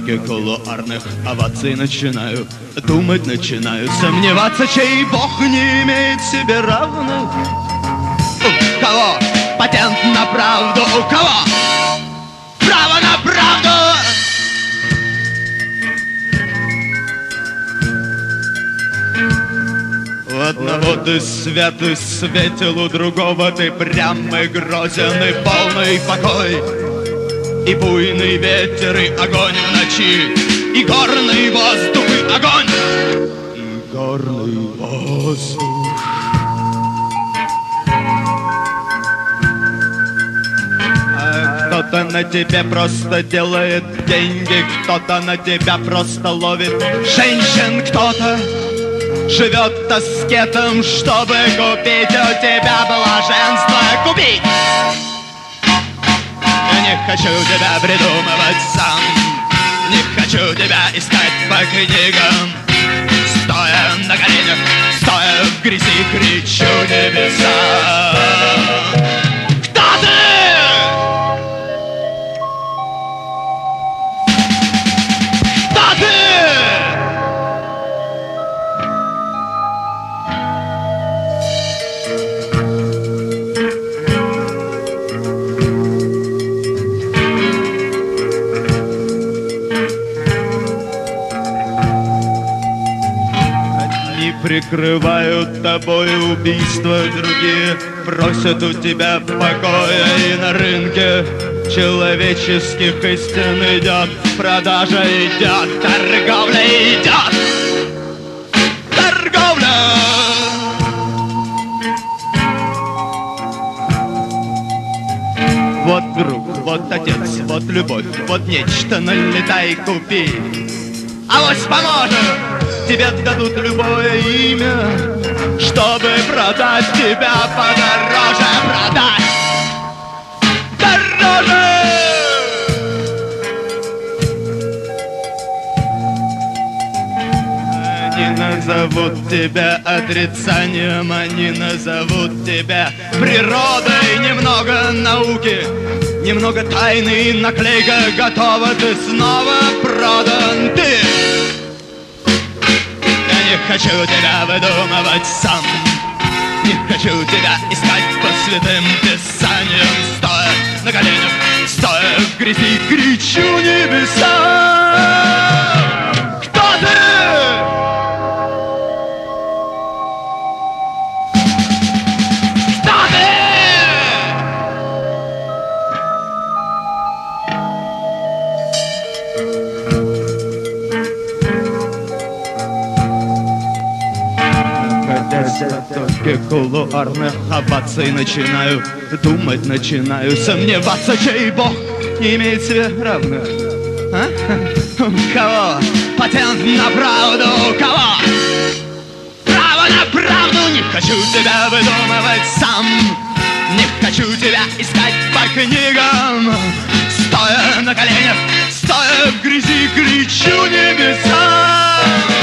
потоке кулуарных оваций начинаю думать, начинаю сомневаться, чей бог не имеет себе равных. У кого патент на правду, у кого право на правду? У одного ты свят и светил, у другого ты прямый, грозен и полный покой. И буйный ветер, и огонь в ночи, и горный воздух, и огонь, и горный воздух. А кто-то на тебе просто делает деньги, кто-то на тебя просто ловит женщин, кто-то живет аскетом, чтобы купить у тебя блаженство. Купить! Я не хочу тебя придумывать сам, не хочу тебя искать по книгам. Стоя на коленях, стоя в грязи, кричу небесам. Кто ты? Кто ты? Прикрывают тобой убийства, другие просят у тебя покоя. И на рынке человеческих истин идет продажа, идет торговля, идет торговля. Вот друг, вот отец, вот любовь, вот нечто, налетай, купи. Авось поможет! Тебе дадут любое имя, чтобы продать тебя подороже, продать дороже. Они назовут тебя отрицанием, они назовут тебя природой. Немного науки, немного тайны, и наклейка готова, ты снова продан. Ты! Не хочу тебя выдумывать сам, не хочу тебя искать по святым писаниям. Стоя на коленях, стоя в грязи, кричу небеса. Кто ты? Кто ты? В потоке кулуарных оваций начинаю думать, начинаю сомневаться, чей бог не имеет себе равных. А? У кого патент на правду, у кого право на правду? Не хочу тебя выдумывать сам, не хочу тебя искать по книгам. Стоя на коленях, стоя в грязи, кричу небесам.